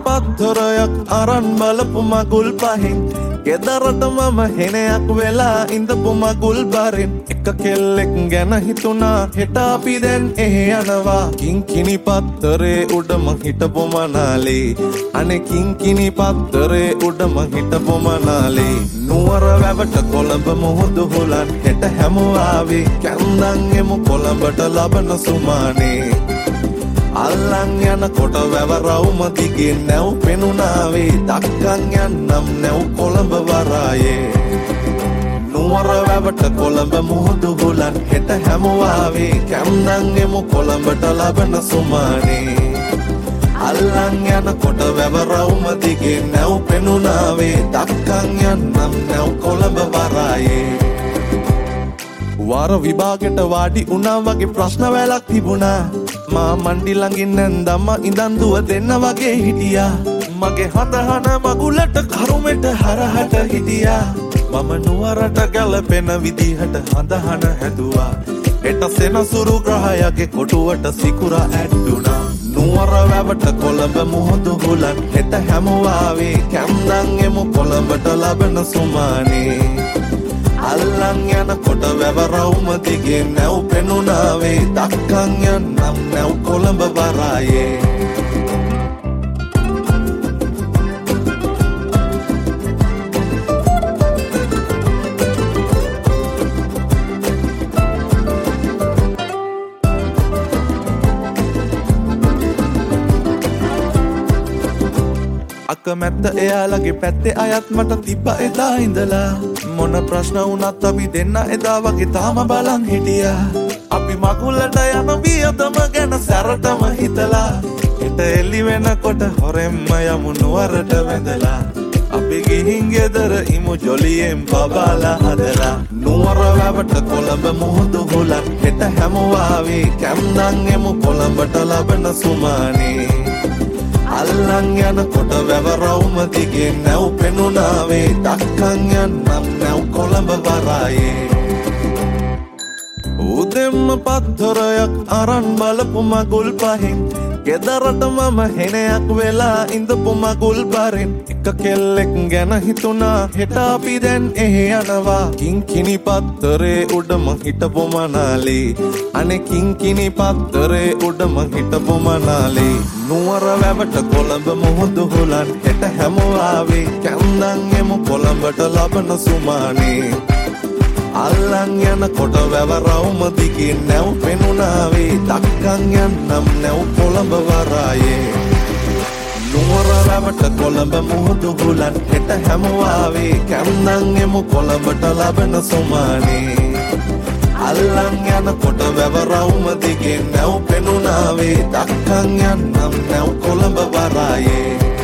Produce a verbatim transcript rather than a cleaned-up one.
පත්තරයක් අරන් බලපු මගුල් පහින් ගෙදරට මම හෙනයක් වෙලා ඉඳපු මගුල් බරින් එක කෙල්ලෙක් ගැන හිතුණා හෙට අපි දැන් එහෙ යනවා කිංකිණි පත්තරේ උඩම හිටපු මනාලේ අනේ කිංකිණි පත්තරේ උඩම හිටපු මනාලේ නුවර වැවට කොළඹ මුහුදු හුලන් හෙට හැමෝ ආවේ කැන්දන් එමු කොළඹට ලබන සුමානේ අල්ලන් යන කොට වැව රවුම දිගේ නැව් පෙනුනාවේ දක්කන් යන්නම් නැව් කොළඹ වරායේ නුවර වැවට කොළඹ මුහුදු හුලන් හෙට හැමෝ ආවේ කැන්දන් එමු කොළඹට ලබන සුමානේ අල්ලන් යන කොට වැව රවුම දිගේ නැව් පෙනුනාවේ දක්කන් යන්නම් නැව් කොළඹ වරායේ වාර විභාගෙට වාඩි වුණා වගේ ප්‍රශ්න වැලක් තිබුණා මා මණ්ඩි ළඟින් නැන්දම ඉඳන් දුව දෙන්න වගේ හිටියා මගේ හතහන මගුලට කරුමෙට හරහට හිටියා මම නුවරට ගැලපෙන විදිහට හඳහන හැදුවා එට සෙනසුරු ග්‍රහයගේ කොටුවට සිකුරා ඇට්ටුණා නුවර වැවට කොළඹ මුහුදු හුලන් හෙට හැමෝ ආවේ කැන්දන් එමු කොළඹට ලබන සුමානේ අල්ලන් යන කොට වැව රවුම දිගේ නැව් පෙනුනාවේ දක්කන් යන්නම් නැව් කොළඹ වරායේ අකමැත්ත එයාලගේ පැත්තේ අයත් මට තිබ්බ එදා ඉඳලා මොන ප්‍රශ්න වුණත් අපි දෙන්න එදා වගේ තාම බලන් හිටියා අපි මගුලට යන වියදම ගැන සැරටම හිතලා හෙට එළි වෙනකොට හොරෙන්ම යමු නුවරට වැඳලා අපි ගිහින් ගෙදර ඉමු ජොලියෙන් බබාලා හදලා නුවර වැවට කොළඹ මුහුදු හුලන් හෙට හැමෝ ආවේ කැන්දන් එමු කොළඹට ලබන සුමානේ අල්ලන් යන කොට වැව රවුම දිගේ නැව් පෙනුනාවේ දක්කන් යන්නම් නැව් කොළඹ වරායේ උදෙන්ම පත්තරයක් අරන් බලපු මගුල් පහින් ගෙදරට මම හෙනයක් වෙලා ඉඳපු මගුල් බරින් එක කෙල්ලෙක් ගැන හිතුණා හෙට අපි දැන් එහෙ යනවා කිංකිණි පත්තරේ උඩම හිටපු මනාලේ අනේ කිංකිණි පත්තරේ උඩම හිටපු මනාලේ නුවර වැවට කොළඹ මුහුදු හුලන් හෙට හැමෝ ආවේ කැන්දන් එමු කොළඹට ලබන සුමානේ අල්ලන් යන කොට වැව රවුම දිගේ නැව් පෙනුනාවේ දක්කන් යන්නම් නැව් කොළඹ වරායේ නුවර වැවට කොළඹ මුහුදු හුලන් හෙට හැමෝ ආවේ කැන්දන් එමු කොළඹට ලබන සුමානේ අල්ලන් යන කොට වැව රවුම දිගේ නැව් පෙනුනාවේ දක්කන් යන්නම් නැව් කොළඹ වරායේ